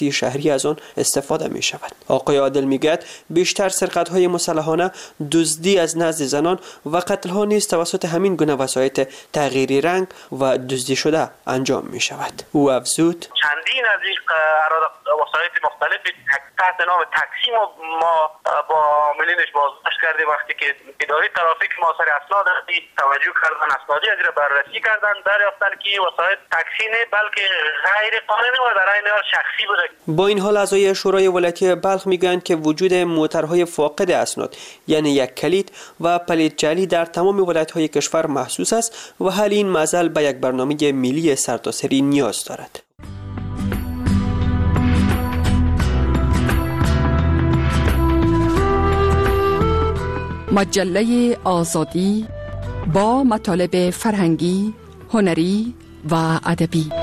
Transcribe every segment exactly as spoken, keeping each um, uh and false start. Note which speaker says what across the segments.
Speaker 1: شهری از آن استفاده می شود. آقای عادل میگوید بیشتر سرقت‌های مسلحانه، دزدی از نزد زنان و قتل‌ها نیز توسط همین گونه وسایط تغییری رنگ و دزدی شده انجام می شود. او افزود:
Speaker 2: چندین از این وسایط مختلف تحت نام تاکسی ما با عاملینش بازداشت کردیم. وقتی که اداره ترافیک ما سر اسناد توجه کردن، اسنادی از را بررسی کردن، دریافتن که وسایط تاکسی نه بلکه غیر قانونی و در عین حال شخصی بوده.
Speaker 1: با این حال اعضای شورای ولایتی بلخ میگویند که وجود موترهای فاقد اسناد یعنی یک کلید و پلیت جعلی در تمام ولایت‌های کشور محسوس است و حل این مسئله به یک برنامه ملی سرتاسری نیاز دارد.
Speaker 3: مجله آزادی با مطالب فرهنگی، هنری و ادبی.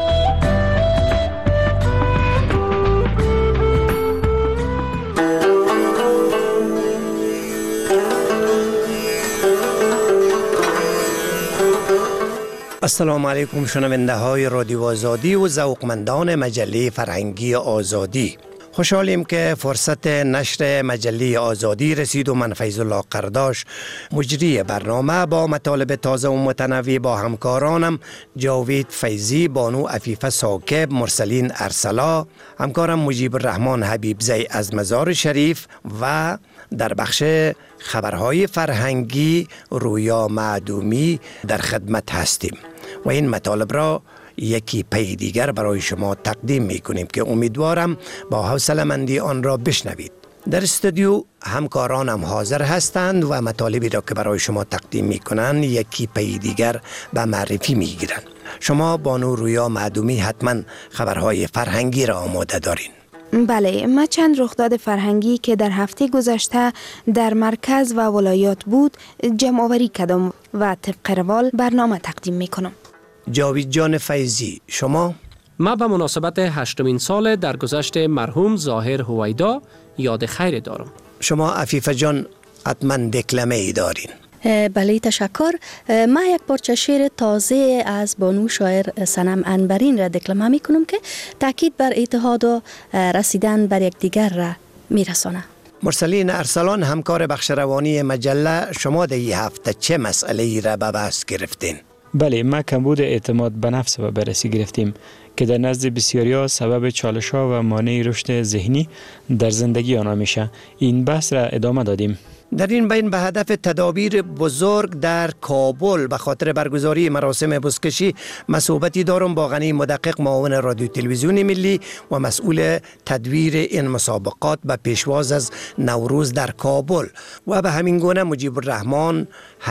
Speaker 4: السلام علیکم شنونده های رادیو آزادی و ذوقمندان مجله فرهنگی آزادی. خوشحالیم که فرصت نشر مجله آزادی رسید و من فیض الله قرداش مجری برنامه با مطالب تازه و متنوع با همکارانم جاوید فیضی، بانو عفیفه ساکب، مرسلین ارسلا، همکارم مجیب الرحمن حبیبزی از مزار شریف و در بخش خبرهای فرهنگی رویا معدومی در خدمت هستیم و این مطالب را یکی پی دیگر برای شما تقدیم می کنیم که امیدوارم با حوصله‌مندی آن را بشنوید. در استودیو همکارانم حاضر هستند و مطالبی را که برای شما تقدیم می کنند یکی پی دیگر به معرفی می گیرند. شما بانو رویا معدومی حتما خبرهای فرهنگی را آماده دارین.
Speaker 5: بله، ما چند رخداد فرهنگی که در هفته گذشته در مرکز و ولایات بود جمع آوری کردم و طبق روال برنامه تقدیم می کنم.
Speaker 4: جاوید جان فیضی، شما؟
Speaker 6: ما به مناسبت هشتمین سال درگذشت مرحوم ظاهر هویدا یاد خیر دارم.
Speaker 4: شما عفیفه جان حتما دکلمه ای دارین.
Speaker 7: بله تشکر. ما یک پارچه شعر تازه از بانو شاعر صنم انبرین را دکلمه می کنم که تاکید بر اتحاد و رسیدن بر یکدیگر را می رسانه.
Speaker 4: مرسلین ارسلان، همکار بخش روانی مجله، شما در این هفته چه مسئله ای را به بحث گرفتین؟
Speaker 8: بله، ما کمبود اعتماد به نفس و بررسی گرفتیم که در نزد بسیاری‌ها سبب چالش‌ها و مانع رشد ذهنی در زندگی آنها میشه. این بحث را ادامه دادیم.
Speaker 4: در این بین به هدف تدابیر بزرگ در کابل به خاطر برگزاری مراسم بزکشی مسئولیتی دارم با غنی مدقق، معاون رادیو تلویزیون ملی و مسئول تدویر این مسابقات به پیشواز از نوروز در کابل و به همین گونه مجیب الرحمن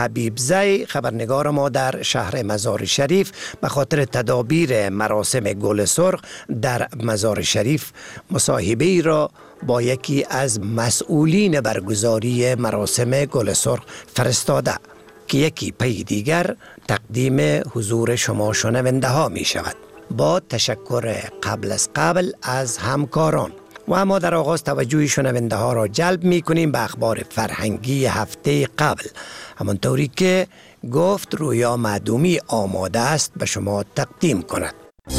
Speaker 4: حبیبزی خبرنگار ما در شهر مزار شریف به خاطر تدابیر مراسم گل سرخ در مزار شریف مصاحبه‌ای را با یکی از مسئولین برگزاری مراسم گل سرخ فرستاده که یکی پی دیگر تقدیم حضور شما شنونده ها می شود. با تشکر قبل از قبل از همکاران و اما در آغاز توجه شنونده ها را جلب می کنیم به اخبار فرهنگی هفته قبل. همانطوری که گفت رویا معدومی آماده است به شما تقدیم کند.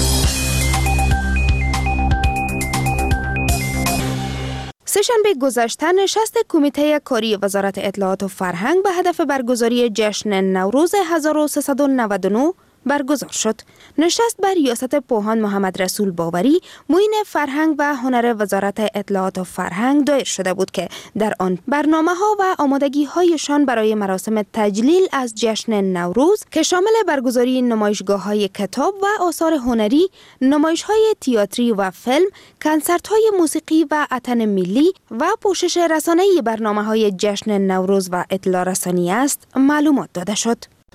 Speaker 5: سه‌شنبه گذشته نشست کمیته کاری وزارت اطلاعات و فرهنگ به هدف برگزاری جشن نوروز هزار و سیصد و نود و نه برگزار شد. نشست بر ریاست پوهان محمد رسول باوری، معین فرهنگ و هنر وزارت اطلاعات و فرهنگ دایر شده بود که در آن برنامه ها و آمادگی هایشان برای مراسم تجلیل از جشن نوروز که شامل برگزاری نمایشگاه های کتاب و آثار هنری، نمایش های تئاتری و فیلم، کنسرت های موسیقی و اتن ملی و پوشش رسانه‌ای برنامه های جشن نوروز و اطلاع رسانی است معلومات داده شد.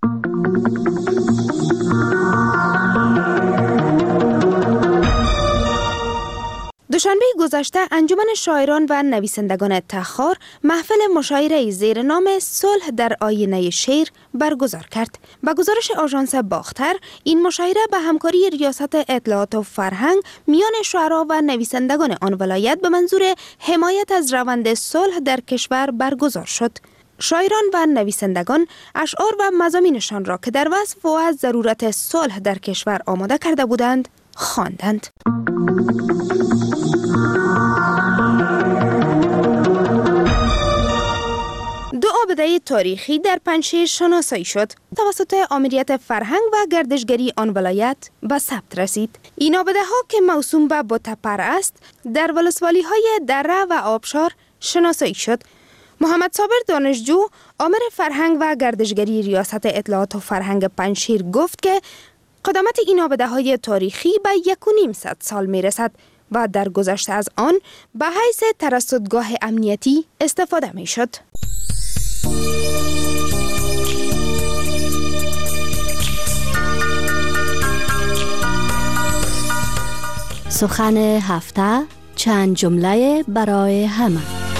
Speaker 5: دوشنبه گذشته انجمن شاعران و نویسندگان تخار محفل مشاعره زیر نام صلح در آینه شعر برگزار کرد. به گزارش آژانس باختر، این مشاعره به همکاری ریاست اطلاعات و فرهنگ میان شاعران و نویسندگان آن ولایت به منظور حمایت از روند صلح در کشور برگزار شد. شاعران و نویسندگان اشعار و مضامینشان را که در وصف و از ضرورت صلح در کشور آماده کرده بودند خواندند. دو آبده تاریخی در پنجشیر شناسایی شد. توسط آمریت فرهنگ و گردشگری آن ولایت به ثبت رسید. این آبده ها که موسوم به بتپر است، در ولسوالی های دره و آبشار شناسایی شد. محمد صابر دانشجو، آمر فرهنگ و گردشگری ریاست اطلاعات و فرهنگ پنجشیر گفت که قدامت این آبده های تاریخی به یک و نیم صد سال می رسد و در گذشته از آن به حیث ترصدگاه امنیتی استفاده می شد.
Speaker 7: سخن هفته، چند جمله برای همه.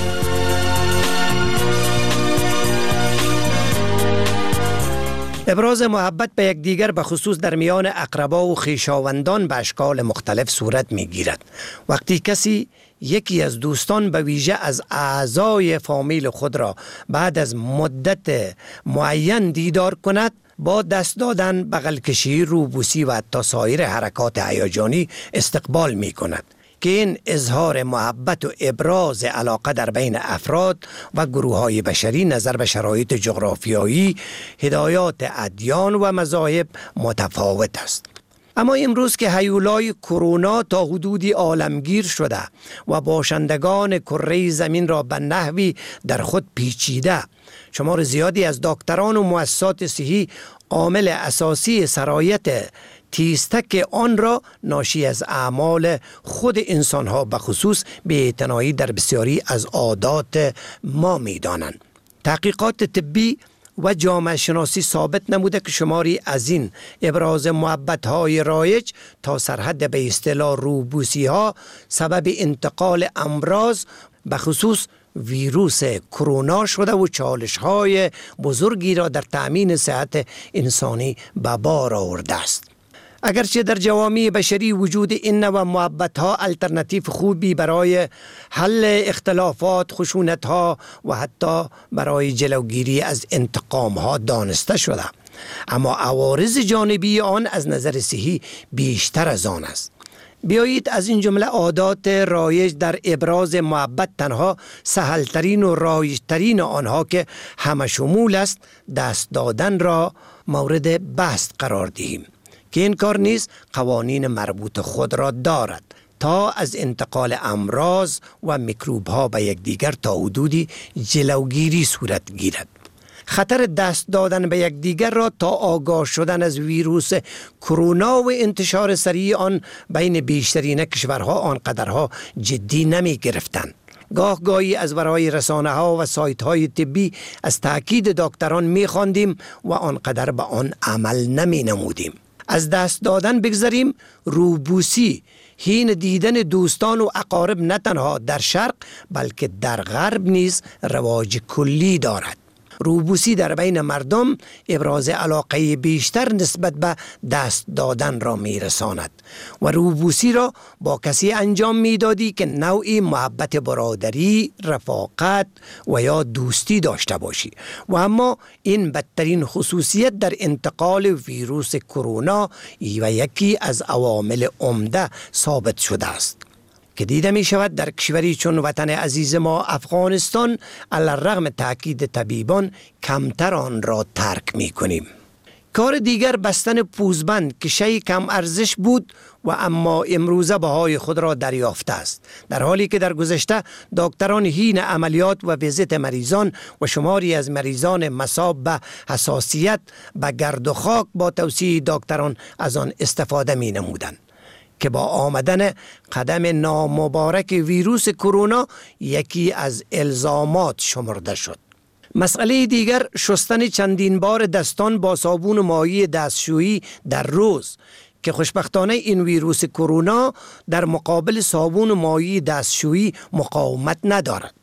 Speaker 4: ابراز محبت به یکدیگر به خصوص در میان اقربا و خویشاوندان به اشکال مختلف صورت می گیرد. وقتی کسی یکی از دوستان به ویژه از اعضای فامیل خود را بعد از مدت معین دیدار کند، با دست دادن، بغل کشی، روبوسی و حتی سایر حرکات هیجانی استقبال می کند که این اظهار محبت و ابراز علاقه در بین افراد و گروه‌های بشری نظر به شرایط جغرافیایی، هدایات ادیان و مذاهب متفاوت است. اما امروز که هیولای کرونا تا حدودی عالمگیر شده و باشندگان کره زمین را به نحوی در خود پیچیده، شمار زیادی از دکتران و مؤسسات صحی عامل اساسی سرایت تیزتک آن را ناشی از اعمال خود انسانها به خصوص بی‌اعتنایی در بسیاری از عادات ما می دانند. تحقیقات طبی و جامعه شناسی ثابت نموده که شماری از این ابراز محبت های رایج تا سرحد به اصطلاح روبوسی ها سبب انتقال امراض به خصوص ویروس کرونا شده و چالش های بزرگی را در تأمین صحت انسانی به بار آورده است. اگرچه در جوامع بشری وجود این نوع محبت ها الترناتیو خوبی برای حل اختلافات، خشونت ها و حتی برای جلوگیری از انتقام ها دانسته شده، اما عوارض جانبی آن از نظر صحی بیشتر از آن است. بیایید از این جمله عادات رایج در ابراز محبت تنها سهلترین و رایجترین آنها که همه شمول است دست دادن را مورد بحث قرار دهیم که این کار نیز قوانین مربوط خود را دارد تا از انتقال امراض و میکروب ها به یکدیگر تا حدودی جلوگیری صورت گیرد. خطر دست دادن به یکدیگر را تا آگاه شدن از ویروس کرونا و انتشار سریع آن بین بیشترین کشورها آنقدرها جدی نمی گرفتند. گاه گاهی از برای رسانه ها و سایت های طبی از تاکید دکتران می خواندیم و آنقدر به آن عمل نمی نمودیم. از دست دادن بگذاریم، روبوسی هین دیدن دوستان و اقارب نه تنها در شرق بلکه در غرب نیز رواج کلی دارد. روبوسی در بین مردم ابراز علاقه بیشتر نسبت به دست دادن را می رساند و روبوسی را با کسی انجام می دادی که نوعی محبت برادری، رفاقت و یا دوستی داشته باشی و اما این بدترین خصوصیت در انتقال ویروس کرونا و یکی از عوامل عمده ثابت شده است که دیده می شود در کشوری چون وطن عزیز ما افغانستان علی‌الرغم تاکید طبیبان کمتر آن را ترک می کنیم. کار دیگر بستن پوزبند که شیء کم ارزش بود و اما امروزه بهای خود را دریافته است، در حالی که در گذشته دکتران هین عملیات و ویزیت مریضان و شماری از مریضان مصاب به حساسیت به گرد و خاک با توصیه دکتران از آن استفاده می نمودند که با آمدن قدم نامبارک ویروس کرونا یکی از الزامات شمرده شد. مسئله دیگر شستن چندین بار دستان با صابون مایی دستشویی در روز که خوشبختانه این ویروس کرونا در مقابل صابون مایی دستشویی مقاومت ندارد.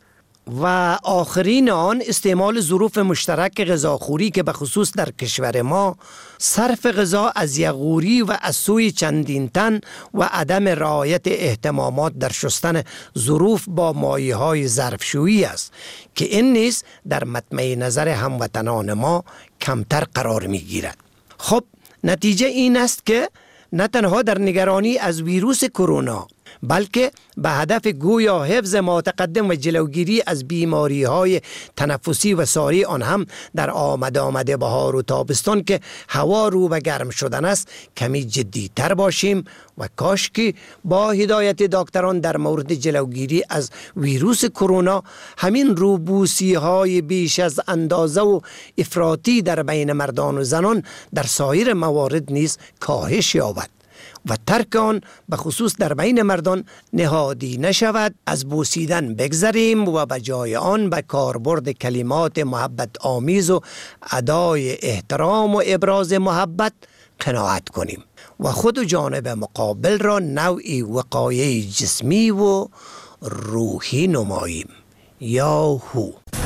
Speaker 4: و آخرین آن استعمال ظروف مشترک غذاخوری که به خصوص در کشور ما صرف غذا از یغوری و از سوی چندین تن و عدم رعایت اهتمامات در شستن ظروف با مایع های ظرفشویی است که این نیز در مطمع نظر هموطنان ما کمتر قرار می گیرد. خب نتیجه این است که نه تنها در نگرانی از ویروس کرونا بلکه به هدف گویا حفظ متقدم و جلوگیری از بیماری های تنفسی و ساری آن هم در آمد آمد بهار و تابستان که هوا رو به گرم شدن است کمی جدی تر باشیم و کاش که با هدایت دکتران در مورد جلوگیری از ویروس کرونا همین روبوسی های بیش از اندازه و افراطی در بین مردان و زنان در سایر موارد نیز کاهش یابد و ترک آن به خصوص در بین مردان نهادی نشود. از بوسیدن بگذریم و به جای آن به کاربرد کلمات محبت آمیز و ادای احترام و ابراز محبت قناعت کنیم و خود و جانب مقابل را نوعی وقایه جسمی و روحی نماییم. یاهو.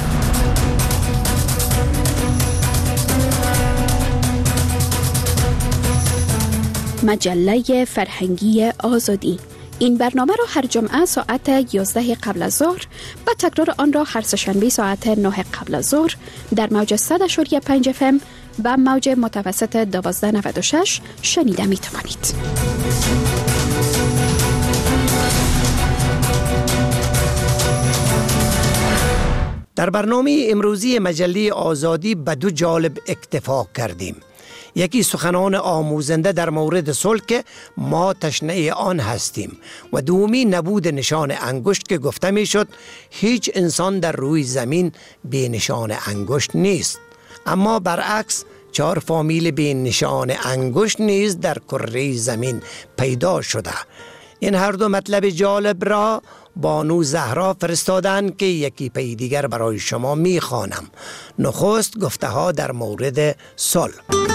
Speaker 9: مجله فرهنگی آزادی. این برنامه را هر جمعه ساعت یازده قبل از ظهر و تکرار آن را هر سه‌شنبه ساعت نه قبل از ظهر در موج صد و پنج اف ام و موج متوسط دوازده نود و شش شنیده می توانید.
Speaker 4: در برنامه امروزی مجله آزادی به دو جالب اکتفا کردیم. یکی سخنان آموزنده در مورد صلح که ما تشنه آن هستیم و دومی نبود نشان انگشت که گفته می شد هیچ انسان در روی زمین بی نشان انگشت نیست، اما برعکس چهار فامیل بی نشان انگشت نیز در کره زمین پیدا شده. این هر دو مطلب جالب را بانو زهرا فرستادن که یکی پی دیگر برای شما می خوانم. نخست گفته ها در مورد صلح.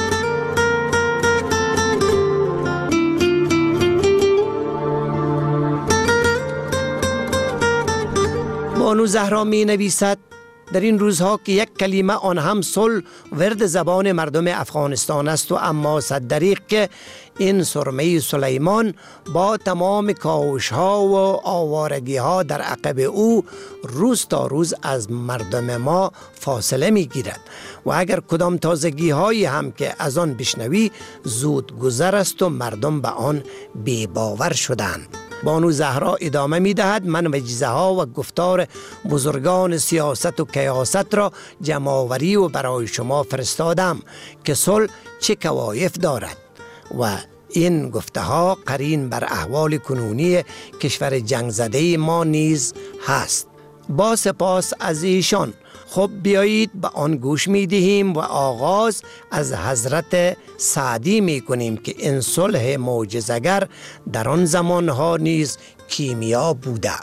Speaker 4: بانو زهرا می نویسد در این روزها که یک کلمه آن هم صلح ورد زبان مردم افغانستان است و اما صدریق که این سرمه سلیمان با تمام کاوش ها و آوارگی ها در عقب او روز تا روز از مردم ما فاصله می گیرد و اگر کدام تازگی هایی هم که از آن بشنوی زود گذر است و مردم به آن بی باور شدند. بانو زهرا ادامه می دهد من وجیزه ها و گفتار بزرگان سیاست و کیاست را جمع‌آوری و برای شما فرستادم که صلح چه کوایف دارد و این گفته ها قرین بر احوال کنونی کشور جنگ زده ما نیز هست. با سپاس از ایشان. خب بیایید به آن گوش می دهیم و آغاز از حضرت سعدی می کنیم که این صلح معجزه‌گر در آن زمانها نیز کیمیا بوده.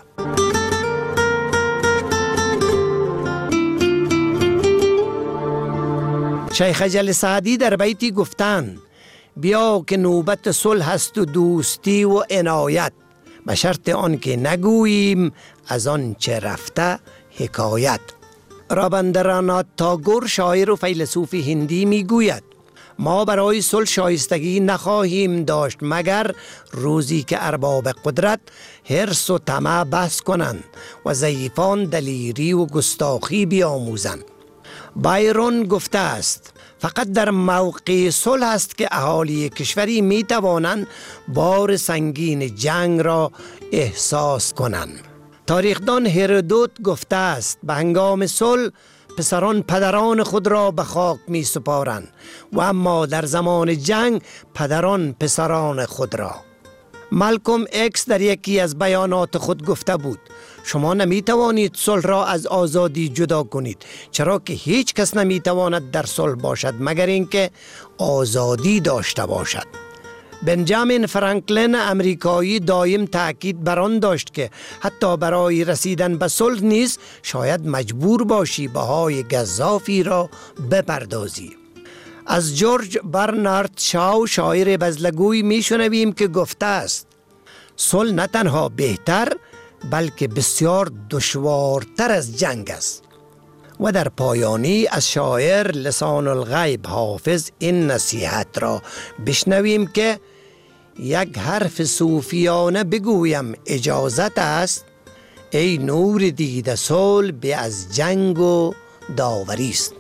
Speaker 4: شیخ اجل سعدی در بیتی گفتند بیا که نوبت صلح است و دوستی و عنایت، به شرط آن که نگوییم از آن چه رفته حکایت. رابندرانات تاگور شاعر و فیلسوف هندی می گوید ما برای صلح شایستگی نخواهیم داشت مگر روزی که ارباب قدرت حرص و طمع بس کنند و ضعیفان دلیری و گستاخی بیاموزند. بایرون گفته است فقط در موقع صلح است که اهالی کشوری می توانند بار سنگین جنگ را احساس کنند. تاریخدان هرودوت گفته است به هنگام صلح پسران پدران خود را به خاک می سپارند و اما در زمان جنگ پدران پسران خود را. مالکوم اکس در یکی از بیانات خود گفته بود شما نمی توانید صلح را از آزادی جدا کنید، چرا که هیچ کس نمی تواند در صلح باشد مگر اینکه آزادی داشته باشد. بنجامین فرانکلین امریکایی دایم تاکید بر آن داشت که حتی برای رسیدن به صلح نیز شاید مجبور باشی بهای گزافی را بپردازی. از جورج برنارد شاو شاعر بزلگوی می شنویم که گفته است صلح نه تنها بهتر بلکه بسیار دشوارتر از جنگ است. و در پایانی از شاعر لسان الغیب حافظ این نصیحت را بشنویم که یک حرف صوفیانه بگویم اجازت است، ای نور دیده صلح به از جنگ و داوری است.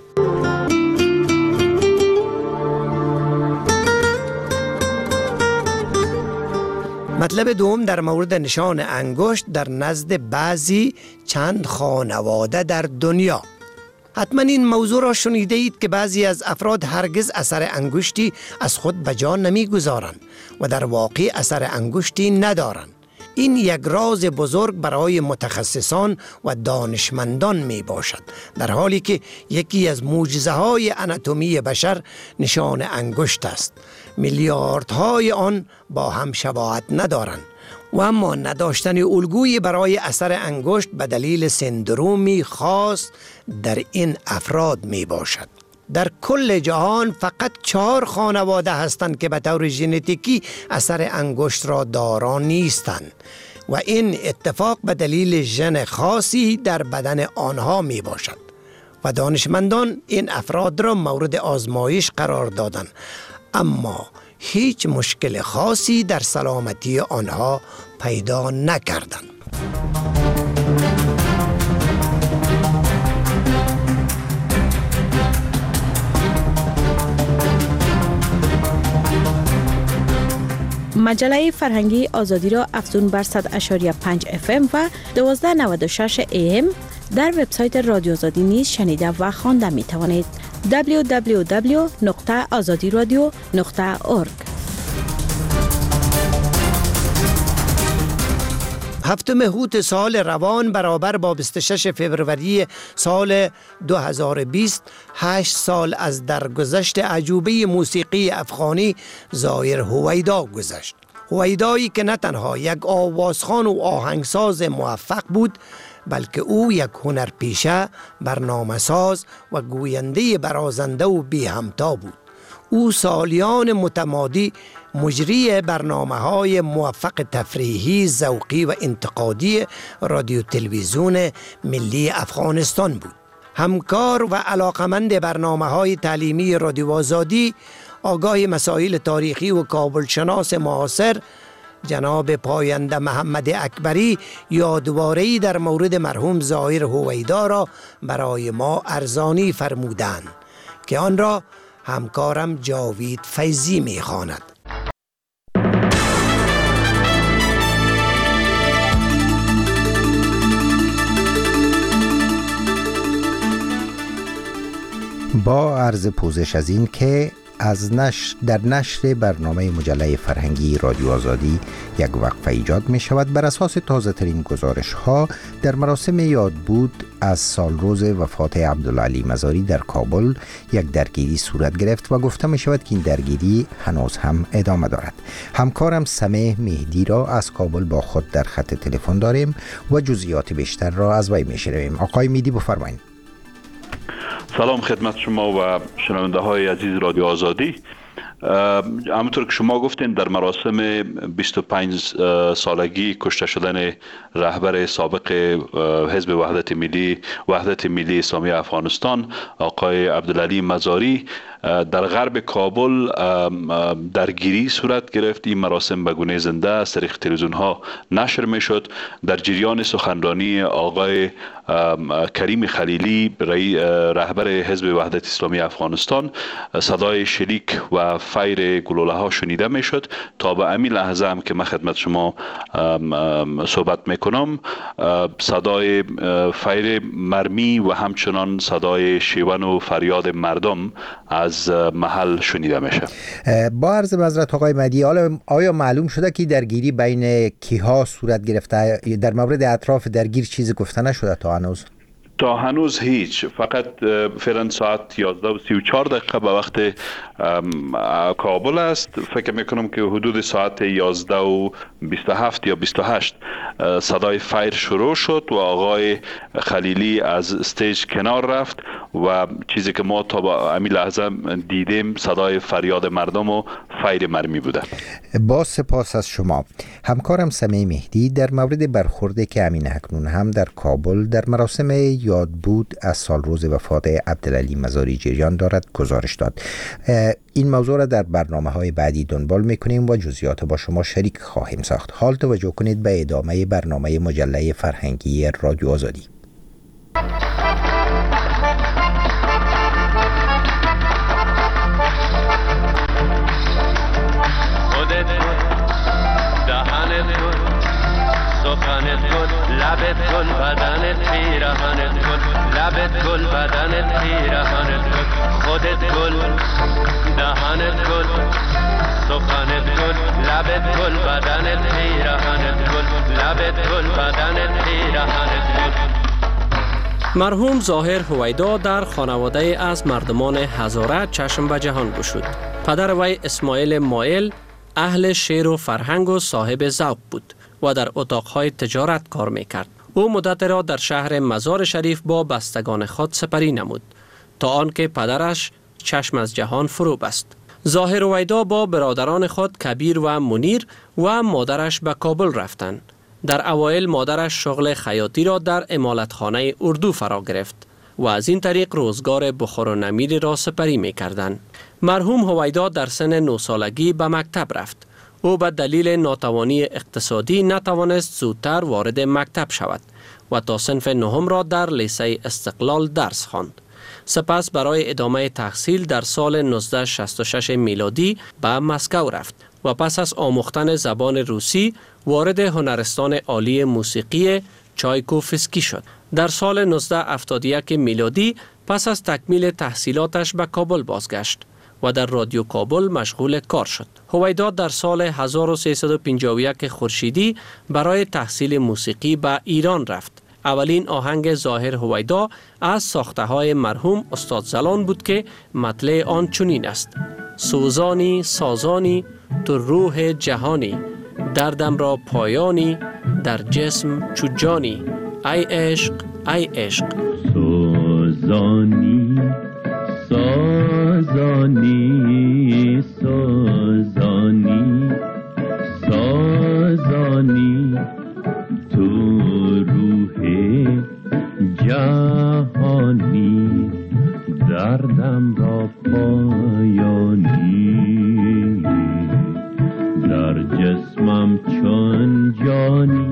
Speaker 4: مطلب دوم در مورد نشان انگشت در نزد بعضی چند خانواده در دنیا. حتما این موضوع را شنیده اید که بعضی از افراد هرگز اثر انگشتی از خود به جا نمی گذارند و در واقع اثر انگشتی ندارند. این یک راز بزرگ برای متخصصان و دانشمندان می باشد، در حالی که یکی از معجزه های آناتومی بشر نشان انگشت است. میلیاردهای آن با هم شباهت ندارند و اما نداشتن الگویی برای اثر انگشت به دلیل سندرومی خاص در این افراد می باشد. در کل جهان فقط چهار خانواده هستند که به طور ژنتیکی اثر انگشت را دارا نیستند و این اتفاق به دلیل ژن خاصی در بدن آنها می باشد و دانشمندان این افراد را مورد آزمایش قرار دادند، اما هیچ مشکل خاصی در سلامتی آنها پیدا نکردند.
Speaker 10: مجله فرهنگی آزادی را افزون بر صد و پنج اف ام و دوازده نود و شش ای ام در وبسایت رادیو آزادی نیز شنیده و خوانده می توانید. دبلیو دبلیو دبلیو نقطه آزادی رادیو نقطه اورگ.
Speaker 4: هفتم هوت سال روان برابر با بیست و شش فوریه سال دو هزار و بیست، هشت سال از درگذشت عجوبه موسیقی افغانی ظاهر هویدا گذشت. هویدایی که نه تنها یک آوازخوان و آهنگساز موفق بود، بلکه او یک هنرپیشه، برنامه‌ساز و گوینده برازنده و بی همتا بود. او سالیان متمادی مجری برنامه‌های موفق تفریحی، ذوقی و انتقادی رادیو تلویزیون ملی افغانستان بود. همکار و علاقمند برنامه‌های تعلیمی رادیو آزادی، آگاه مسائل تاریخی و کابل شناس معاصر، جناب پاینده محمد اکبری یادواره‌ای در مورد مرحوم ظاهر هویدا را برای ما ارزانی فرمودند که آن را همکارم جاوید فیضی می‌خواند.
Speaker 11: با عرض پوزش از این که از نشر در نشر برنامه مجله فرهنگی رادیو آزادی یک وقفه ایجاد می شود بر اساس تازه ترین گزارش ها در مراسم یادبود از سالروز وفات عبدالعلی مزاری در کابل یک درگیری صورت گرفت و گفته می شود که این درگیری هنوز هم ادامه دارد. همکارم سمیح مهدی را از کابل با خود در خط تلفن داریم و جزئیات بیشتر را از وی می شنویم. آقای مهدی بفرمایید.
Speaker 12: سلام خدمت شما و شنونده های عزیز رادیو آزادی. همونطور که شما گفتین در مراسم بیست و پنج سالگی کشته شدن رهبر سابق حزب وحدت ملی وحدت ملی اسلامی افغانستان آقای عبدالعلی مزاری در غرب کابل درگیری صورت گرفت. این مراسم به گونه زنده از طریق تلویزیون ها نشر می شد. در جریان سخنرانی آقای کریم خلیلی رهبر حزب وحدت اسلامی افغانستان صدای شلیک و فیر گلوله ها شنیده می شد تا به همین لحظه هم که من خدمت شما صحبت می کنم صدای فیر مرمی و همچنان صدای شیون و فریاد مردم از محل شنیده میشه.
Speaker 11: با عرض معذرت آقای مهدی، آیا معلوم شده که درگیری بین کیها صورت گرفته؟ در مورد اطراف درگیر چیزی گفته نشده تا هنوز؟
Speaker 12: تا هنوز هیچ. فقط فعلا ساعت یازده و سی و چهار دقیقه به وقت کابل است. فکر میکنم که حدود ساعت یازده و بیست و هفت یا بیست و هشت صدای فایر شروع شد و آقای خلیلی از استیج کنار رفت و چیزی که ما تا به همین لحظه دیدیم صدای فریاد مردم و فایر مرمی بوده.
Speaker 11: با سپاس از شما. همکارم سمیح مهدی در مورد برخورده که امین اکنون هم در کابل در مراسم یادبود از سالروز وفات عبدالعلی مزاری جریان دارد گزارش داد. این موضوع را در برنامه‌های بعدی دنبال می‌کنیم و جزئیات با شما شریک خواهیم ساخت. حال توجه کنید به ادامه برنامه مجله فرهنگی رادیو آزادی.
Speaker 13: دهن لبت گل بدنت پیرهنت گل لبت گل بدنت پیرهنت گل خودت گل دهنت گل سخنت گل لبت گل بدنت پیرهنت گل لبت گل بدنت پیرهنت گل.
Speaker 6: مرحوم ظاهر هویدا در خانواده از مردمان هزاره چشم به جهان گشود. پدر وی اسماعیل مایل اهل شعر و فرهنگ و صاحب ذوق بود و در اتاقهای تجارت کار میکرد. او مدت را در شهر مزار شریف با بستگان خود سپری نمود تا آنکه پدرش چشم از جهان فرو بست. ظاهر هویدا با برادران خود کبیر و منیر و مادرش به کابل رفتند. در اوایل مادرش شغل خیاطی را در امالتخانه اردو فرا گرفت و از این طریق روزگار بخور و نمیر را سپری می کردند. مرحوم هویدا در سن نه سالگی به مکتب رفت. او به دلیل ناتوانی اقتصادی نتوانست زودتر وارد مکتب شود و تا صنف نهم را در لیسه استقلال درس خواند. سپس برای ادامه تحصیل در سال نوزده شصت و شش میلادی به مسکو رفت و پس از آموختن زبان روسی وارد هنرستان عالی موسیقی چایکوفسکی شد. در سال نوزده هفتاد و یک میلادی پس از تکمیل تحصیلاتش به کابل بازگشت و در رادیو کابل مشغول کار شد. هویدا در سال هزار و سیصد و پنجاه و یک خورشیدی برای تحصیل موسیقی به ایران رفت. اولین آهنگ ظاهر هویدا از ساخته های مرحوم استاد زلان بود که مطلع آن چنین است: سوزانی سازانی تو روح جهانی، دردم را پایانی در جسم چو جانی، ای عشق ای عشق.
Speaker 13: سوزانی سازانی سازانی سازانی تو روح جهانی، دردم را پایانی در جسمم چون جانی،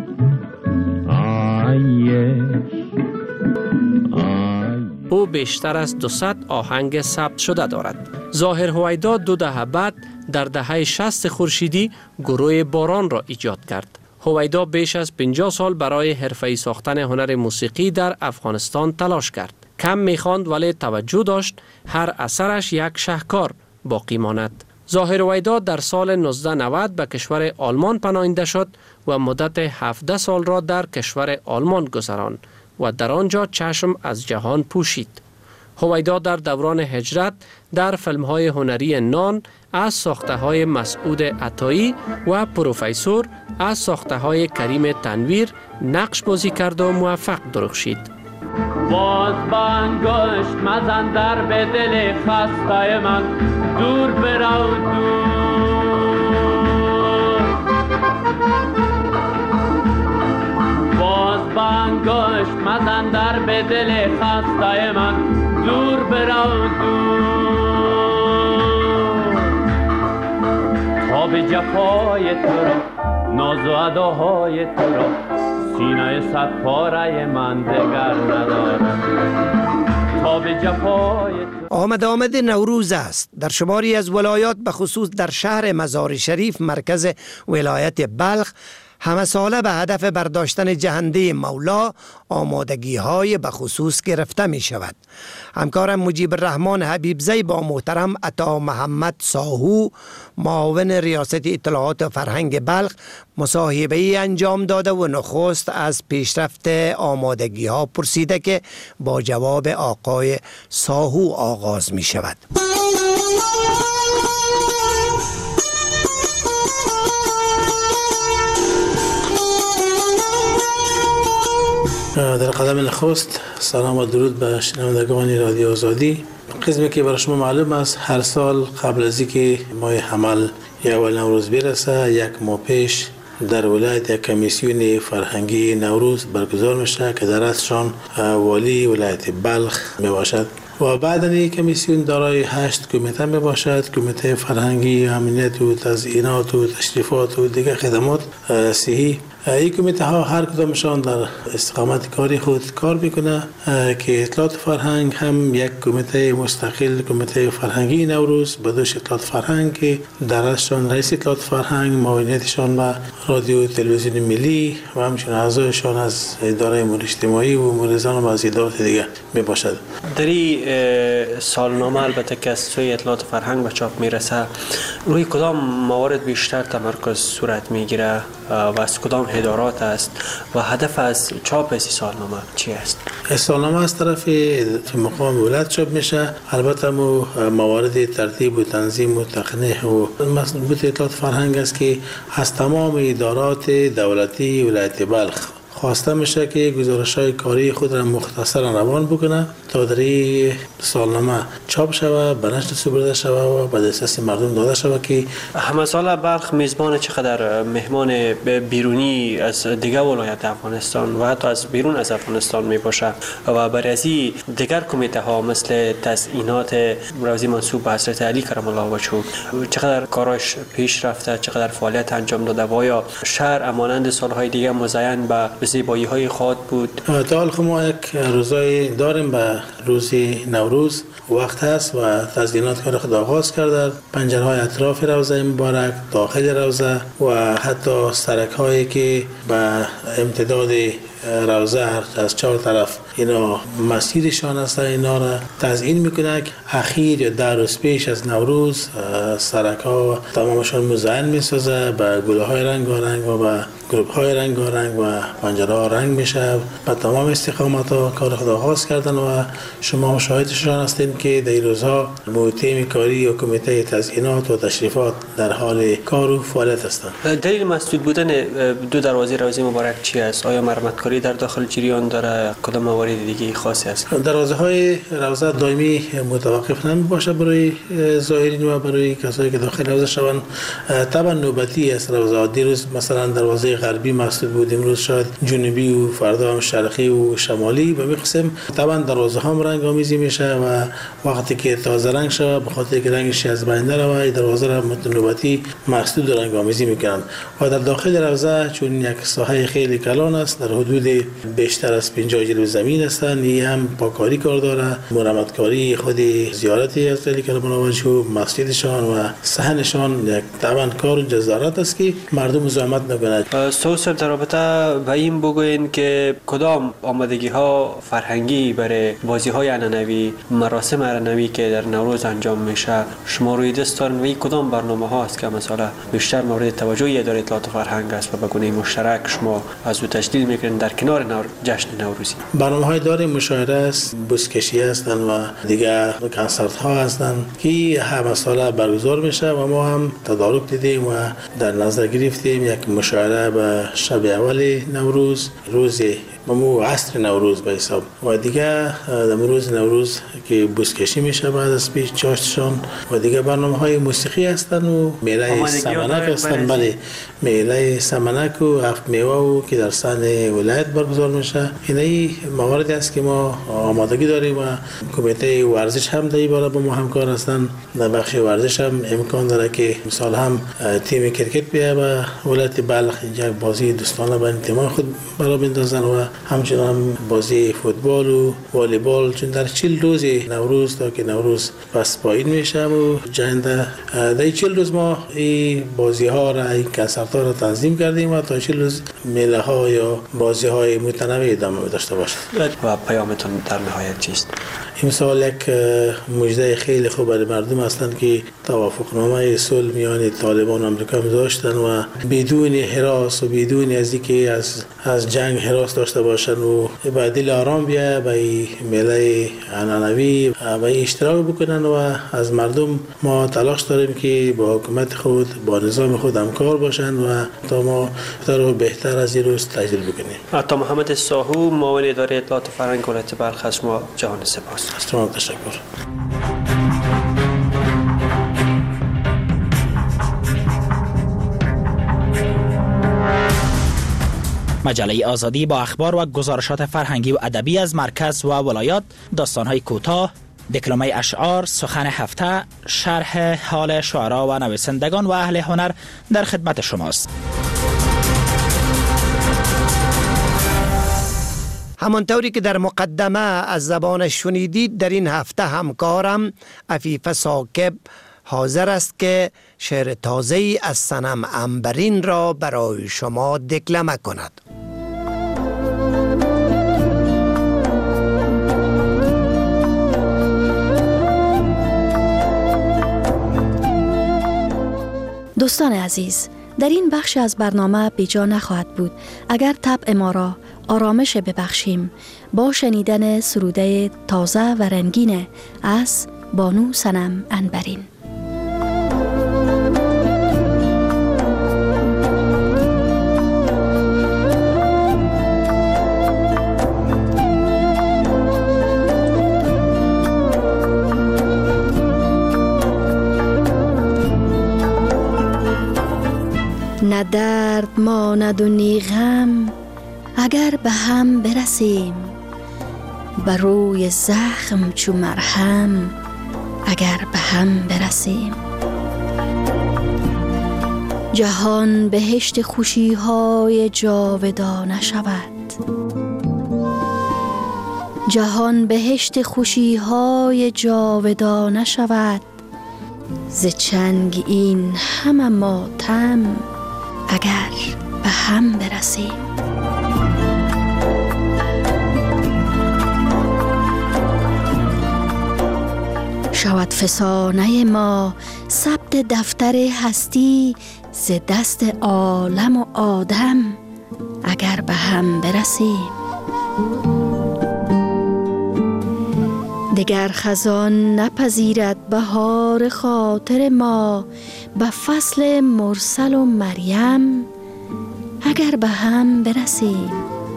Speaker 13: عیش.
Speaker 6: او بیشتر از دوصد آهنگ ثبت شده دارد. ظاهر هویدا دو دهه بعد در دهه شصت خورشیدی گروه باران را ایجاد کرد. هویدا بیش از پنجاه سال برای حرفه‌ای ساختن هنر موسیقی در افغانستان تلاش کرد. کم می‌خواند ولی توجه داشت هر اثرش یک شاهکار باقی ماند. ظاهر هویدا در سال نوزده نود به کشور آلمان پناهنده شد و مدت هفده سال را در کشور آلمان گذراند و در آنجا چشم از جهان پوشید. هویدا در دوران هجرت در فیلم‌های هنری نان از ساخته‌های مسعود عطایی و پروفسور از ساخته‌های کریم تنویر نقش بازی کرد و موفق درخشید.
Speaker 13: باز بانگشت مزن در به دل خسته من، دور برو دور. باز بانگشت مزن در به دل خسته من، دور برو دور. تا به جفای تو را ناز و اداهای تو را، سینه صد پاره من دگر ندارم. تا به جفای تو.
Speaker 4: آمد آمد نوروز است. در شماری از ولایات به خصوص در شهر مزار شریف مرکز ولایت بلخ همه ساله به هدف برداشتن جهنده مولا آمادگی های به خصوص گرفته می شود. همکارم مجیب الرحمن حبیبزی با محترم عطا محمد ساهو معاون ریاست اطلاعات و فرهنگ بلخ مصاحبه ای انجام داده و نخست از پیشرفت آمادگی ها پرسیده که با جواب آقای ساهو آغاز می شود.
Speaker 14: در قدم نخست سلام و درود به شنوندگان رادیو آزادی. قسمی که برای شما معلوم است هر سال قبل از اینکه ماه حمل یا اول نوروز برسه یک ماه پیش در ولایت یک کمیسیون فرهنگی نوروز برگزار میشه که در رأسشان والی ولایت بلخ می باشد و بعد این کمیسیون دارای هشت کمیته می باشد. کمیته فرهنگی، امنیت و تزیینات و تشریفات و دیگر خدمات صحی این کمیته ها هر کدامشان در استقامت کاری خود کار میکنه که اطلاعات فرهنگ هم یک کمیته مستقل، کمیته فرهنگی نوروز بدوش اطلاعات فرهنگ که در ازشان رئیس اطلاعات فرهنگ، معاونیتشان و رادیو تلویزیون ملی و همچنین اعضایشان از اداره امور اجتماعی و امور زن و از ادارات دیگه می باشد.
Speaker 1: در این سالنامه البته که از سوی اطلاعات فرهنگ به چاپ میرسه، روی کدام موارد بیشتر تمرکز صورت میگیره و از کدام ادارات است و هدف از چاپ این سالنامه چی است؟
Speaker 14: سالنامه از طرف مقام ولایت چاپ میشه، البته مو موارد ترتیب و تنظیم و تقنیه و مربوط اطلاعات فرهنگ است که از تمام ادارات دولتی ولایت بلخ خواسته میشه که گزارش‌های کاری خود را مختصرا روان بکنه تا در این سالنامه چاپ شود، به نشر سپرده شود و به دسترس مردم داده شود. که
Speaker 1: همه سال بلخ میزبان چقدر مهمان بیرونی از دیگر ولایت افغانستان و حتی از بیرون از افغانستان می باشه و برای از دیگر کمیته ها مثل تزیینات روزی منصوب به حضرت علی کرم الله وجهه چقدر کاراش پیش رفته، چقدر فعالیت انجام داده و یا شهر امانند سالهای دیگه مزین به زیبایی های خود بود؟
Speaker 14: تا حال ما یک روزای داریم، به روز نوروز وقت هست و تزیینات کار خود آغاز کرده، پنجره های اطراف روزه مبارک، داخل روزه و حتی سرک هایی که به امتداد روزه از چهار طرف اینا مسیرشان است، اینا را تزیین میکنه. اخیر یا در روز پیش از نوروز سرک ها تمامشان مزین میسازه، به گل های رنگارنگ و به گروپ های رنگارنگ و پنجره ها رنگ میشه. به تمام استقامت ها کار خود آغاز کردن و شما شاهدشان هستید که در روزها تیم کاری و کمیته تزیینات و تشریفات در حال کار و فعالیت هستند.
Speaker 1: دلیل مسدود بودن دو دروازه روزه مبارک چی است؟ آیا مرمت کاری در داخل جریان داره؟ کدام موارد دیگه خاصی است؟
Speaker 14: دروازه های روزه دائمی متوقف نمی باشه برای زائرین و برای کسایی که داخل روزه شوند. طبعا نوبتی است روزه. دیروز مثلا دروازه غربی مسدود بود، امروز شاید جنوبی و فردا هم شرقی و شمالی. به قسم طبعا دروازه هم رنگ آمیزی میشه و وقتی که تازه رنگ شود به خاطر که رنگش از بین نره دروازه را نوبتی مسدود رنگ آمیزی میکنند. و در داخل روزه چون یک ساحه خیلی کلان است، در حدود بیشتر از پنجاه جلو زمین هستند، این هم پاکاری کار داره، مرمتکاری خود زیارتی از علی کرم الله وجهه، مسجدشان و صحنشان یک طبعا کار جزارت است که مردم زحمت نکنند.
Speaker 1: سوسر در رابطه به این بگوین که کدام آمادگی ها فرهنگی برای بازی های عنعنوی، مراسم عنعنوی که در نوروز انجام میشه شما روی دست دارین و این کدام برنامه ها است که مثلا بیشتر مورد توجه اداره اطلاعات فرهنگ است و به گونه مشترک شما از او تشکیل میکنین در کنار نور... جشن نوروزی؟
Speaker 14: برنامه های داریم، مشاعره است، بزکشی هستند و دیگر کنسرت ها هستند که همه ساله برگزار میشه و ما هم تدارک دیدیم و در نظر گرفتیم یک مشاعره به شب اول نوروز، روز ممو عصر نوروز به حساب و دیگه در روز نوروز که بوسکشی میشه بعد از پیش چاشتشان و دیگه برنامه های موسیقی هستن و میله سمنک هستن. بله، میله سمنک و هفت میوه و که در سن ولایت برگزار میشه. این مواردی است که ما آمادگی داریم و کمیته ورزش هم در این باره با ما همکار هستن. در بخش ورزش هم امکان داره که مثال هم تیم کرکت بیه و ولایت بلخ اینجا بازی دوستانه بین تیم‌های خود برای بندازن و همچنان بازی فوتبال و والیبال، چون در چهل روز نوروز تا که نوروز پس پایین میشه و جنده در چهل روز ما این بازی ها را، این کنسرت ها را تنظیم کردیم و تا چهل روز میله ها یا بازی های متنوع ادامه داشته باشد.
Speaker 1: و پیامتون در نهایت چیست؟
Speaker 14: امسال یک مژده خیلی خوب برای مردم هستند که توافقنامه صلح میان طالبان و آمریکا داشتن و بدون هراس و بدون از اینکه از از جنگ هراس داشته باشن و به دل آرام بیا به میله عنعنوی و اشتراک بکنن و از مردم ما تلاش داریم که با حکومت خود با نظام خود همکار باشن و تا ما رو بهتر از این روز تجلیل بکنیم.
Speaker 1: عطا محمد ساهو، معاون اداره اطلاعات فرهنگ ولایت بلخ، از شما جهان سپاس.
Speaker 14: از شما تشکر.
Speaker 15: مجله آزادی با اخبار و گزارشات فرهنگی و ادبی از مرکز و ولایات، داستان‌های کوتاه، دکلمه اشعار، سخن هفته، شرح حال شعرا و نویسندگان و اهل هنر در خدمت شماست.
Speaker 4: همانطوری که در مقدمه از زبان شنیدید، در این هفته همکارم عفیفه ثاقب حاضر است که شعر تازه‌ای از صنم عنبرین را برای شما دکلمه کند.
Speaker 7: دوستان عزیز، در این بخش از برنامه بیجا نخواهد بود اگر طبع ما را آرامش ببخشیم با شنیدن سروده تازه و رنگین از بانو صنم عنبرین. نه درد ماند و نی غم اگر به هم برسیم، بر روی زخم چو مرهم اگر به هم برسیم. جهان بهشت خوشی های جاودانه شود، جهان بهشت خوشی های جاودانه شود، ز چنگ این همه ماتم اگر به هم برسیم. شود فسانه ما ثبت دفتر هستی ز دست عالم و آدم اگر به هم برسیم. دگر خزان نپذیرد بهار خاطر ما به فصل مرسل و مریم اگر به هم برسیم.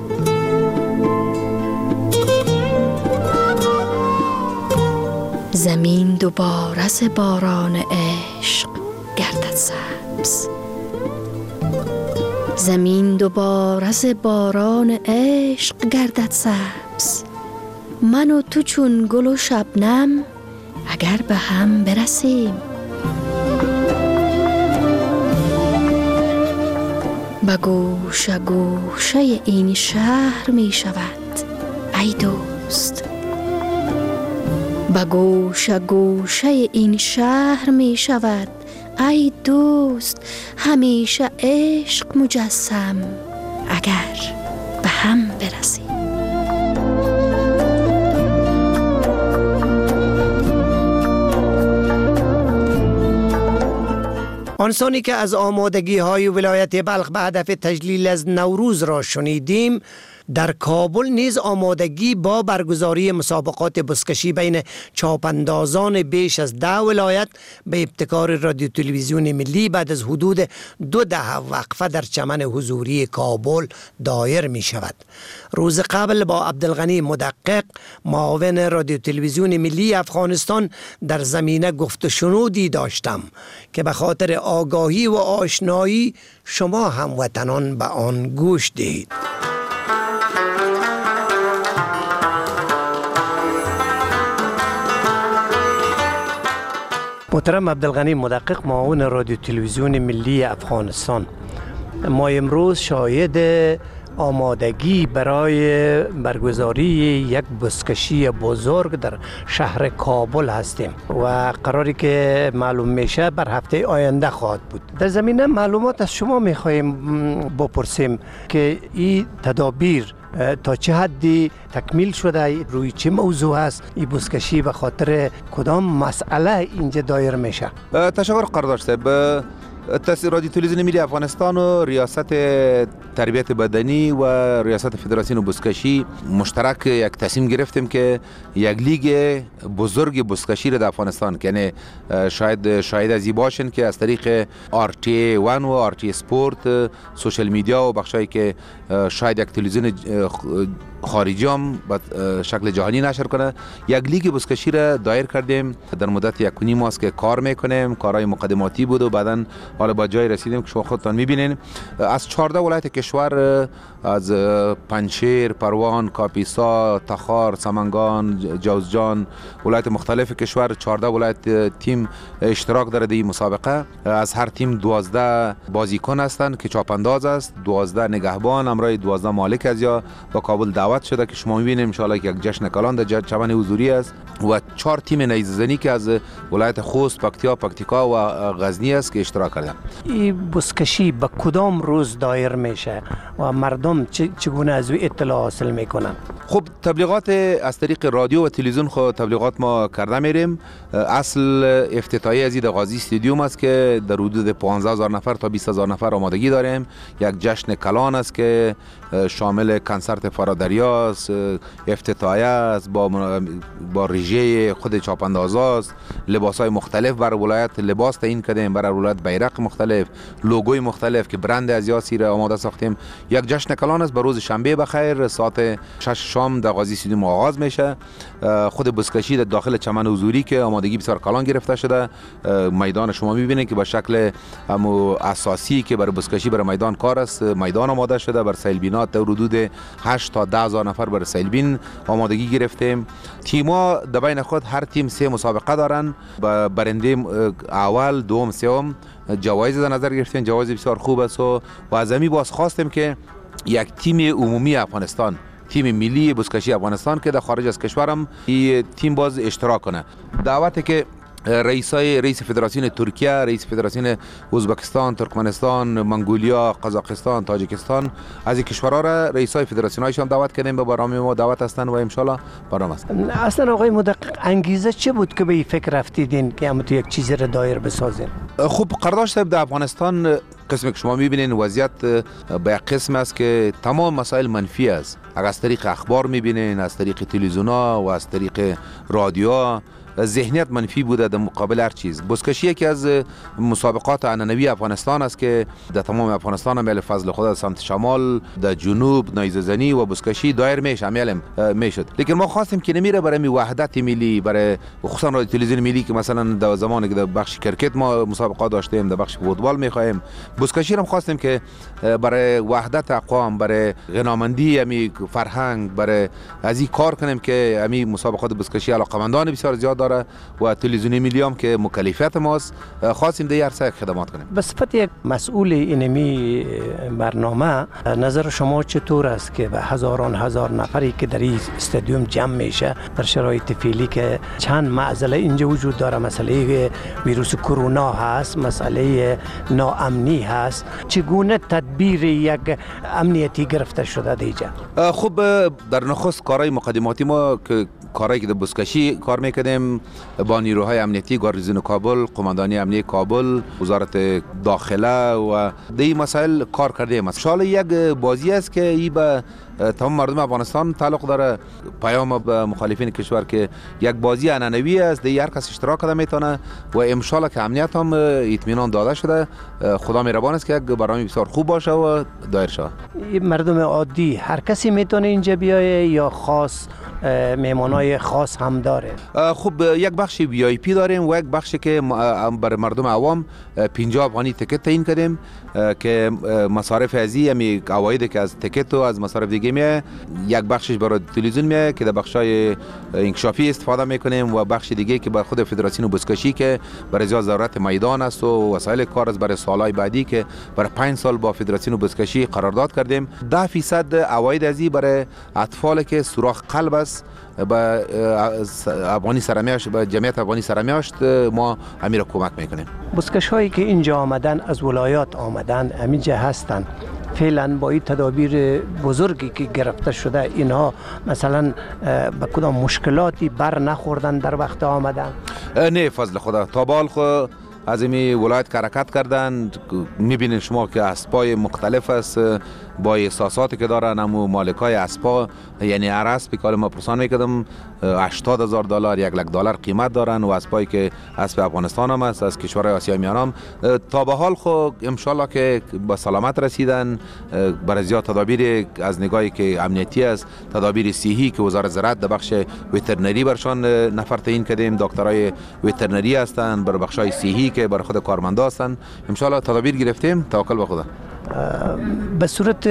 Speaker 7: زمین دوباره ز باران عشق گردد سبز، زمین دوباره ز باران عشق گردد سبز، من و تو چون گل و شبنم اگر به هم برسیم. به گوشه گوشه این شهر می شود ای دوست، به گوشه گوشه این شهر می شود ای دوست، همیشه عشق مجسم اگر به هم برسیم.
Speaker 4: آنسانی که از آمادگی های ولایت بلخ به هدف تجلیل از نوروز را شنیدیم، در کابل نیز آمادگی با برگزاری مسابقات بزکشی بین چاپاندازان بیش از ده ولایت به ابتکار رادیو تلویزیون ملی بعد از حدود دو دهه وقفه در چمن حضوری کابل دایر می شود. روز قبل با عبدالغنی مدقق معاون رادیو تلویزیون ملی افغانستان در زمینه گفت و شنودی داشتم که به خاطر آگاهی و آشنایی شما هموطنان به آن گوش دهید. محترم عبدالغنی مدقق معاون رادیو تلویزیون ملی افغانستان، ما امروز شاهد آمادگی برای برگزاری یک بزکشی بزرگ در شهر کابل هستیم و قراری که معلوم میشه بر هفته آینده خواهد بود. در زمینه معلومات از شما میخواهیم بپرسیم که این تدابیر تا چه حدی تکمیل شده، روی چه موضوع است این بزکشی، به خاطر کدام مسئله اینجا دایر میشه؟
Speaker 16: تشکر قرارداد صاحب. تأسیس رادیو تلویزیون ملی افغانستان و ریاست تربیت بدنی و ریاست فدراسیون بزکشی مشترک یک تصمیم گرفتیم که یک لیگ بزرگ بزکشی را در افغانستان، یعنی شاید شاید از این باشین که از طریق آر تی وان و آر تی سپورت، سوشل میدیا و بخشایی که شاید یک تلویزیون خارجی هم به شکل جهانی نشر کنه، یک لیگ بزکشی را دایر کردیم. در مدت یک و نیم ماه که کار میکنیم، کارهای مقدماتی بود و بعداً حالا با جای رسیدیم که شما خودتان میبینین. از چهارده ولایت کشور، از پنجشیر، پروان، کاپیسا، تخار، سمنگان، جوزجان، ولایت مختلف کشور، چهارده ولایت تیم اشتراک داره در این مسابقه. از هر تیم دوازده بازیکن هستند که چاپانداز است، دوازده نگهبان، امرای دوازده مالک از یا با کابل دعوت دعوت شده که شما می‌بینید ان شاءالله یک جشن کلان در چمن حضوری است و چهار تیم نیزه‌زنی که از ولایت خوست، پکتیا، پکتیکا و غزنی است که اشتراک کردن.
Speaker 4: این بزکشی به کدام روز دایر میشه و مردم چگونه از اطلاع حاصل میکنن؟
Speaker 16: خب تبلیغات از طریق رادیو و تلویزیون خود تبلیغات ما کرده میریم. اصل افتتاحیه از این غازی استادیوم است که در حدود پانزده هزار نفر تا بیست هزار نفر آمادگی داریم. یک جشن کلان است که شامل کنسرت فرادریا است، افتتاحیه است، با با رژه خود چاپاندازا است، لباسای مختلف برای ولایت لباس تعیین کردیم، برای ولایت بیرق مختلف، لوگوی مختلف که برند از یاسی را آماده ساختیم. یک جشن کلان است. به روز شنبه بخیر ساعت شش شام در غازی استادیوم آغاز میشه. خود بزکشی در داخل چمن حضوری که آمادگی بسیار کلان گرفته شده. میدان شما میبینید که به شکل همو اساسی که برای بزکشی برای میدان کار است، میدان آماده شده. بر سیلبینات در حدود هشت تا ده هزار نفر برای سیلبین آمادگی گرفتیم. تیم‌ها در بین خود هر تیم سه مسابقه دارن. برنده اول، دوم، سوم جوایز در نظر گرفتیم. جوایز بسیار خوب است و از همین باز خواستیم که یک تیم عمومی افغانستان، تیم ملی بزکشی افغانستان که در خارج از کشورم این تیم باز اشتراک کنه. دعوتی که رئیسای رئیس فدراسیون ترکیه، رئیس فدراسیون ازبکستان، ترکمنستان، منگولیا، قزاقستان، تاجیکستان از این کشورها را رئیسای فدراسیونایشان دعوت کردیم. به برنامه ما دعوت هستند و ان شاء الله برنامه است.
Speaker 4: اصلا آقای مدقق انگیزه چه بود که به این فکر رفتیدین که هم تو یک چیزی را دایر بسازین؟
Speaker 16: خب قرارداد صاحب در افغانستان قسمی که شما میبینین وضعیت به یک قسم است که تمام مسائل منفی است. اگر از طریق اخبار میبینین، از طریق تلویزیونا و از طریق رادیو، ذهنیت منفی بوده در مقابل هر چیز. بزکشی یکی از مسابقات عنعنوی افغانستان است که در تمام افغانستان هم فضل خدا سمت شمال، در جنوب نیزه‌زنی و بزکشی دایر میشه، عمل میشد. لیکن ما خواستیم که نمیره برای وحدت ملی، برای خصوصا رادیو تلویزیون ملی که مثلا در زمانی که در بخش کرکت ما مسابقات داشتیم، در بخش فوتبال میخوایم، بزکشی هم خواستیم که برای وحدت اقوام، برای غنامندی امی فرهنگ، برای از این کار کنیم که امی مسابقات بزکشی علاقمندان بسیار زیاد داره و تلویزیون ملی هم که مکلفیت ماست، خواستیم در عرصه خدمات کنیم.
Speaker 4: به صفت یک مسئول اینمی برنامه، نظر شما چطور است که به هزاران هزار نفری که در این استادیوم جمع میشه در شرایط فعلی که چند معضله اینجا وجود داره، مسئله ویروس کرونا هست، مسئله ناامنی هست، چگونه تدبیر یک امنیتی گرفته شده دیجا؟
Speaker 16: خب در نخست کارهای مقدماتی ما که کارهایی که در بزکشی کار میکردیم با نیروهای امنیتی، گارنیزون کابل، قماندانی امنیتی کابل، وزارت داخله و دی مسائل کار کردیم. ان شاء الله یک بازی است که ای به تمام مردم افغانستان تعلق داره. پیام به مخالفین کشور که یک بازی عنعنوی است، دی هر کس اشتراک کرده میتونه و ان شاء الله که امنیت هم اطمینان داده شده. خدا مهربان است که یک برنامه بسیار خوب باشه و دایر شود.
Speaker 4: مردم عادی هر کسی میتونه اینجا بیایه یا خاص میمانای خاص هم داره؟
Speaker 16: خب یک بخش وی آی پی داریم و یک بخشی که برای مردم عوام پنجاه افغانی تکت تعیین کردیم که مصارف ازی یعنی عوایدی که از تکت و از مصارف دیگه میه، یک بخشش برای تلویزیون میه که در بخشای انکشافی استفاده میکنیم و بخش دیگه که برای خود فدراسیون بزکشی که برای زیاد ضرورت میدان است و وسایل کار است برای سالهای بعدی که برای پنج سال با فدراسیون بزکشی قرارداد کردیم. ده فیصد عواید ازی برای اطفال که سوراخ قلب است با افغانی سرمیاشت، با جمعیت افغانی سرمیاشت ما امیر کمک میکنیم.
Speaker 4: بزکش هایی که اینجا آمدن از ولایات آمدن همینجا هستن، فعلا با این تدابیر بزرگی که گرفته شده اینها مثلا به کدام مشکلاتی بر نخوردن در وقت آمدن؟
Speaker 16: نه فضل خدا تا بال خود از این ولایت که حرکت کردن میبینید شما که اسبای مختلف است با احساساتی که دارن. همو مالکای اسبا یعنی هر اسبی که ما پرسان میکردم هشتاد هزار دلار یک لک دلار قیمت دارن و اسبایی که اسب افغانستان هم است، از کشورهای آسیای میانه تا به حال خود ان شاء الله که با سلامت رسیدن. برای زیاد تدابیر از نگاهی که امنیتی است، تدابیر صحی که وزارت زراعت در بخش وترنری برشان نفر تعیین کردیم، دکترای وترنری هستند، بر بخشای صحی که برای خود کارمندا هستند. ان شاء الله تدابیر گرفتیم، توکل به خدا.
Speaker 4: به صورت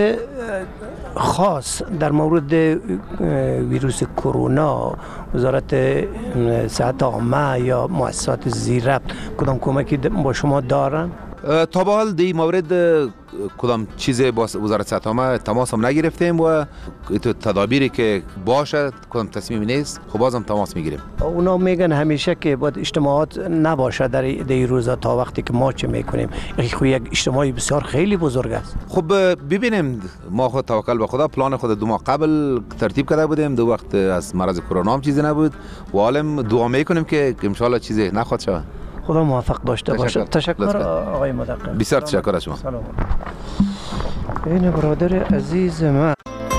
Speaker 4: خاص در مورد ویروس کرونا وزارت صحت عامه یا مؤسسات زیرربط کدام کمکی با شما دارن؟
Speaker 16: تا به حال دی مورد کدام چیز با وزارت صحت عامه تماس هم نگرفتیم و تو تدابیری که باشه کدام تصمیم نیست خب بازم تماس میگیریم.
Speaker 4: اونا میگن همیشه که باید اجتماعات نباشه در این روزا تا وقتی که ما چه میکنیم. خب یک اجتماعی بسیار خیلی بزرگ است.
Speaker 16: خب ببینیم ما خود توکل به خدا پلان خود دو ماه قبل ترتیب کرده بودیم، دو وقت از مرض کرونا هم چیزی نبود و حالا دعا میکنیم که ان شاء الله چیزی نخواد شود.
Speaker 4: خدا موفق داشته باشه. تشکر آقای مدقق.
Speaker 16: بسیار تشکر از شما.
Speaker 4: سلام. این برادر عزیز ما.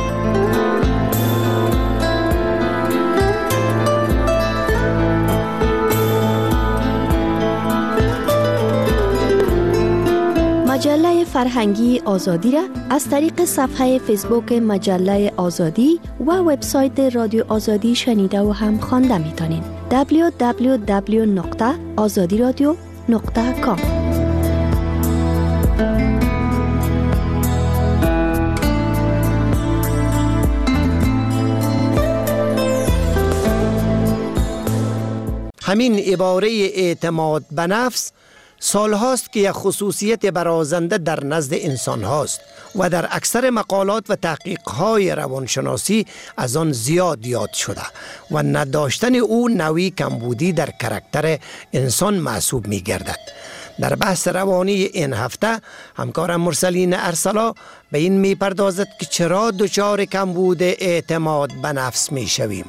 Speaker 7: مجله فرهنگی آزادی را از طریق صفحه فیسبوک مجله آزادی و وبسایت رادیو آزادی شنیده و هم خوانده میتونین. دبلیو دبلیو دبلیو نقطه آزادی رادیو نقطه کام.
Speaker 4: همین عباره اعتماد به نفس سال هاست که یک خصوصیت برازنده در نزد انسان هاست و در اکثر مقالات و تحقیق های روانشناسی از آن زیاد یاد شده و نداشتن او نوعی کمبودی در کاراکتر انسان محسوب می گردد. در بحث روانی این هفته همکارم مرسلین ارسلا به این می پردازد که چرا دچار کمبود اعتماد به نفس می شویم.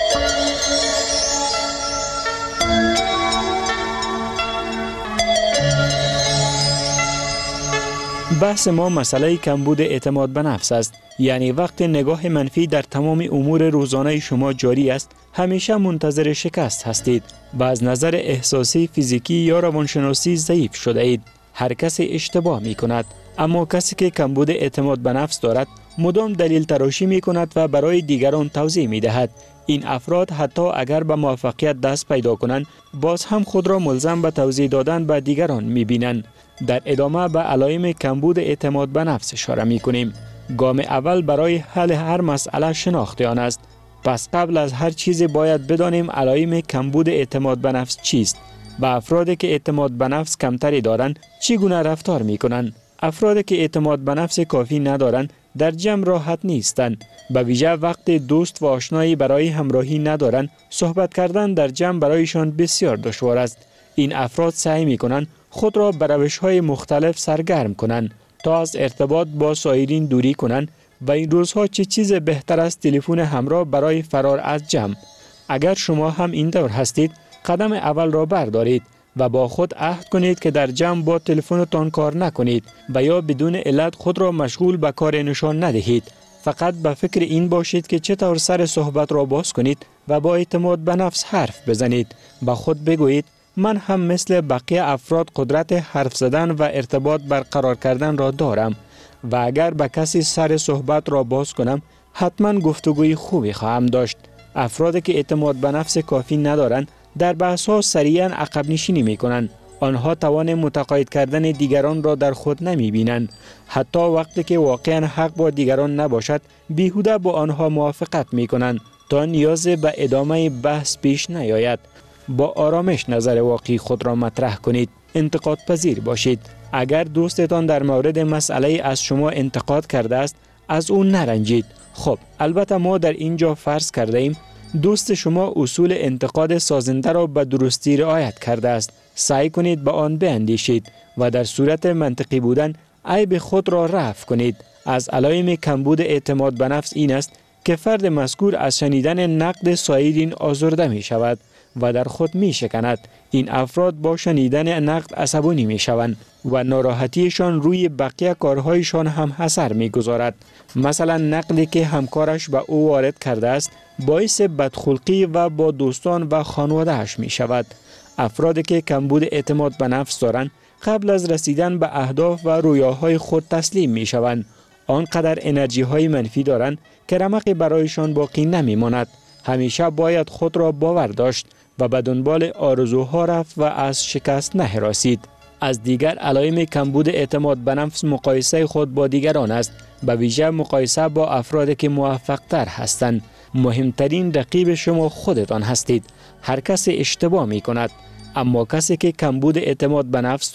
Speaker 8: بحث ما مسئله کمبود اعتماد به نفس است. یعنی وقت نگاه منفی در تمام امور روزانه شما جاری است، همیشه منتظر شکست هستید و از نظر احساسی، فیزیکی یا روانشناسی ضعیف شده اید. هر کسی اشتباه می کند، اما کسی که کمبود اعتماد به نفس دارد مدام دلیل تراشی می کند و برای دیگران توضیح می دهد. این افراد حتی اگر به موفقیت دست پیدا کنند، باز هم خود را ملزم به توضیح دادن به دیگران می بینند. در ادامه به علائم کمبود اعتماد به نفس اشاره می کنیم. گام اول برای حل هر مسئله شناخت آن است. پس قبل از هر چیزی باید بدانیم علائم کمبود اعتماد به نفس چیست. به افرادی که اعتماد به نفس کمتری دارند چگونه رفتار می کنند؟ افرادی که اعتماد به نفس کافی ندارند در جمع راحت نیستند. به ویژه وقت دوست و آشنایی برای همراهی ندارند، صحبت کردن در جمع برایشان بسیار دشوار است. این افراد سعی می کنند خود را به روش‌های مختلف سرگرم کنند تا از ارتباط با سایرین دوری کنند و این روزها چه چیز بهتر از تلفن همراه برای فرار از جمع. اگر شما هم این دور هستید، قدم اول را بردارید و با خود عهد کنید که در جمع با تلفنتان کار نکنید و یا بدون علت خود را مشغول به کار نشان ندهید. فقط به فکر این باشید که چطور سر صحبت را باز کنید و با اعتماد به نفس حرف بزنید. با خود بگویید من هم مثل بقیه افراد قدرت حرف زدن و ارتباط برقرار کردن را دارم و اگر به کسی سر صحبت را باز کنم حتما گفتگوی خوبی خواهم داشت. افرادی که اعتماد به نفس کافی ندارند در بحث‌ها سریعاً عقب نشینی می‌کنند. آنها توان متقاعد کردن دیگران را در خود نمی‌بینند. حتی وقتی که واقعاً حق با دیگران نباشد بیهوده با آنها موافقت می‌کنند تا نیاز به ادامه بحث پیش نیاید. با آرامش نظر واقعی خود را مطرح کنید. انتقاد پذیر باشید. اگر دوستتان در مورد مسئله از شما انتقاد کرده است، از او نرنجید. خب، البته ما در اینجا فرض کرده ایم دوست شما اصول انتقاد سازنده را به درستی رعایت کرده است. سعی کنید به آن بیندیشید و در صورت منطقی بودن عیب خود را رفع کنید. از علائم کمبود اعتماد به نفس این است که فرد مذکور از شنیدن نقد سایرین آزرده می شود و در خود می شکند. این افراد با شنیدن نقد عصبانی می شوند و ناراحتیشان روی بقیه کارهایشان هم اثر می گذارد. مثلا نقدی که همکارش به او وارد کرده است باعث بدخلقی و با دوستان و خانواده‌اش می شود. افرادی که کمبود اعتماد به نفس دارند قبل از رسیدن به اهداف و رویاهای خود تسلیم می شوند. آنقدر انرژی های منفی دارند که رمقی برایشان باقی نمی ماند. همیشه باید خود را باور داشت و به دنبال آرزوها رفت و از شکست نهراسید. از دیگر علائم کمبود اعتماد به نفس مقایسه خود با دیگران است، به ویژه مقایسه با افرادی که موفق تر هستند. مهمترین رقیب شما خودتان هستید. هر کسی اشتباه می کند، اما کسی که کمبود اعتماد به نفس دارد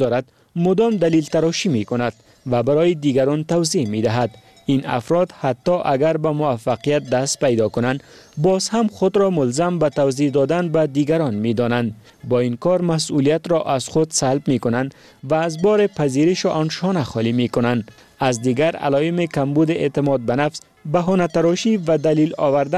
Speaker 8: مدام دلیل تراشی می کند و برای دیگران توضیح می دهد. این افراد حتی اگر به موفقیت دست پیدا کنند باز هم خود را ملزم به توضیح دادن به دیگران می دانند. با این کار مسئولیت را از خود سلب می کنند و از بار پذیرش آن شانه خالی می کنند. از دیگر علائم کمبود اعتماد به نفس، بهانه تراشی و دلیل آوردن